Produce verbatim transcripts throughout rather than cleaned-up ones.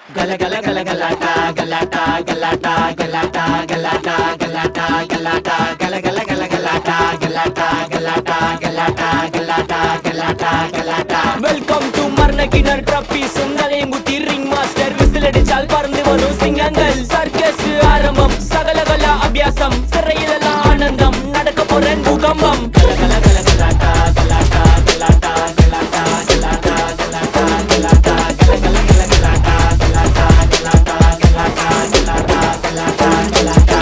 Gala gala gala galata galata galata galata galata galata galata gala gala gala galata galata galata galata galata galata galata Welcome to Marnakinar Trophy Sundalenguthi ring master whistle அடிச்சால் பறந்து வரும் சிங்கங்கள் circus ஆரம்பம் சகலகல அபியாசம் சிறையிலெல்லாம் ஆனந்தம் நடக்க போற பூகம்பம் gala gala gala galata galata galata galata galata galata galata gala gala gala galata galata galata galata galata galata galata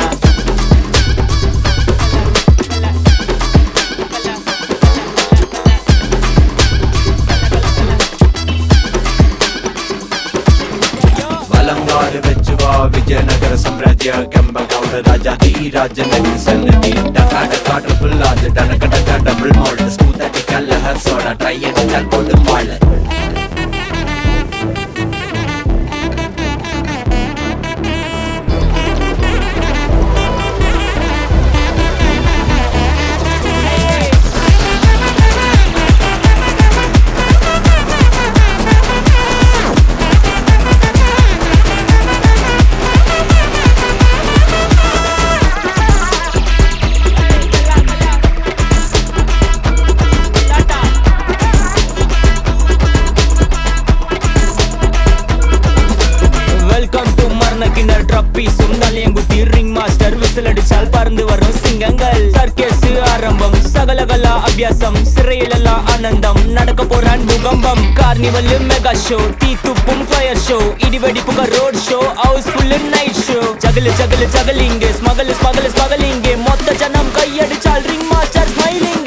Valangaru vechuva Vijayanagara Samrajya Kembagowda Raja Di Raja Nagari Sannadi Taka Taka triple large Tanaka Taka double malt Smooth at Kallahar soda Try and tell both the mall Marnakinar Trophy Sundalenguthi ring master whistle அடிச்சால் பறந்து வரும் சிங்கங்கள் circus ஆரம்பம் சகலகல அபியாசம் சிறையிலெல்லாம் ஆனந்தம் நடக்க போறான் பூகம்பம் கார்னிவல் மெகா ஷோ தீ துப்பும் ஃபயர் ஷோ இடிவெடிப்புக road show house full night show ஜகல ஜகல ஜகலிங்க ஸ்மகல் ஸ்மகல் ஸ்மகலிங்க மொத்த ஜனம் கையடிச்சால் ரிங் மாஸ்டர் ஸ்மைலிங்